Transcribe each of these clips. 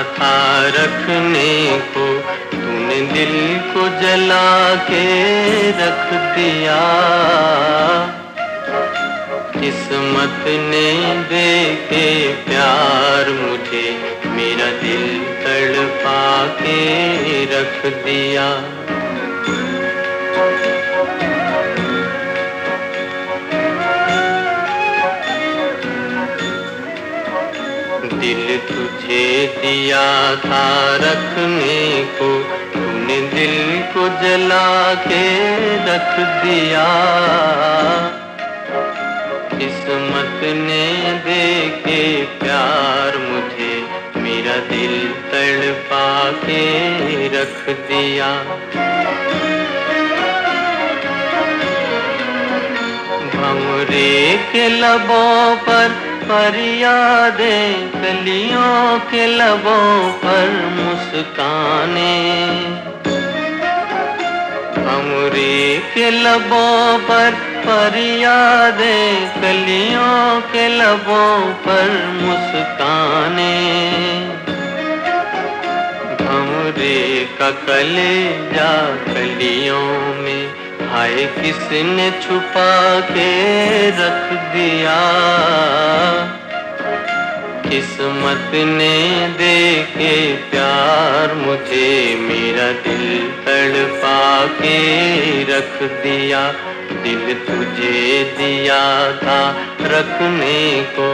था रखने को, तूने दिल को जला के रख दिया। किस्मत ने दे के प्यार मुझे मेरा दिल तड़पा के रख दिया। दिल तुझे दिया था रखने को, तूने दिल को जला के रख दिया। किस्मत ने दे के प्यार मुझे मेरा दिल तड़पा के रख दिया। भंवरे के लबों पर फरियादें, कलियों के लबों पर मुस्काने। भंवरे के लबों पर फरियादें, कलियों के लबों पर मुस्काने। भंवरे का कलेजा कलियों में हाय किसने छुपा के रख दिया। किस्मत ने दे के प्यार मुझे मेरा दिल तड़पा के रख दिया। दिल तुझे दिया था रखने को,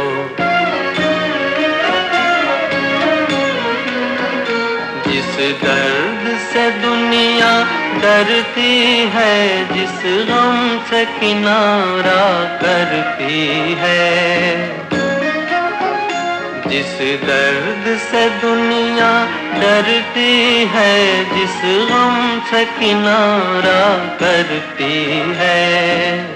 जिस दर्द से दुनिया डरती है, जिस गम से किनारा करती है। जिस दर्द से दुनिया डरती है, जिस गम से किनारा करती है।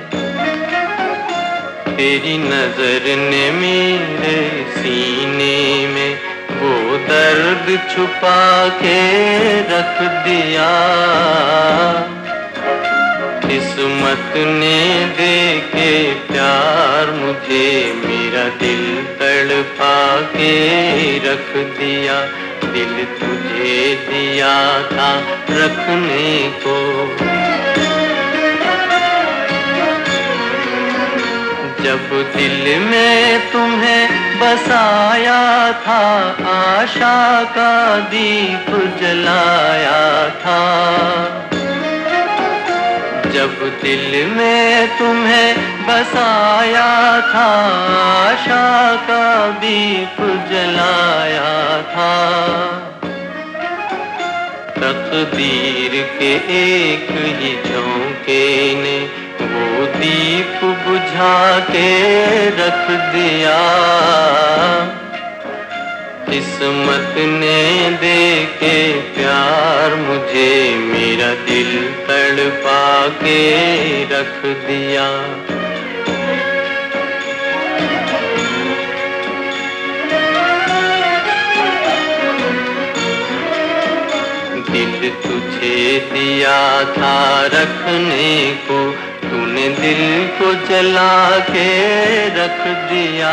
तेरी नजर ने मेरे सीने में वो दर्द छुपा के रख दिया। किस्मत ने दे के प्यार मुझे मेरा दिल तड़पा के रख दिया। दिल तुझे दिया था रखने को, जब दिल में तुम्हें बसाया था, आशा का दीप जलाया था। जब दिल में तुम्हें बसाया था, आशा का दीप जलाया था। तकदीर के एक ही झोंके ने वो दीप बुझा के रख दिया। किस्मत ने दे के प्यार मुझे मेरा दिल तड़पा के रख दिया। दिल तुझे दिया था रखने को, तूने दिल को जला के रख दिया।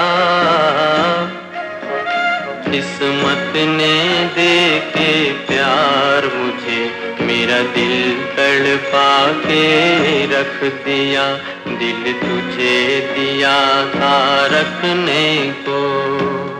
किस्मत ने दे के प्यार मुझे मेरा दिल तड़पा के रख दिया। दिल तुझे दिया था रखने को।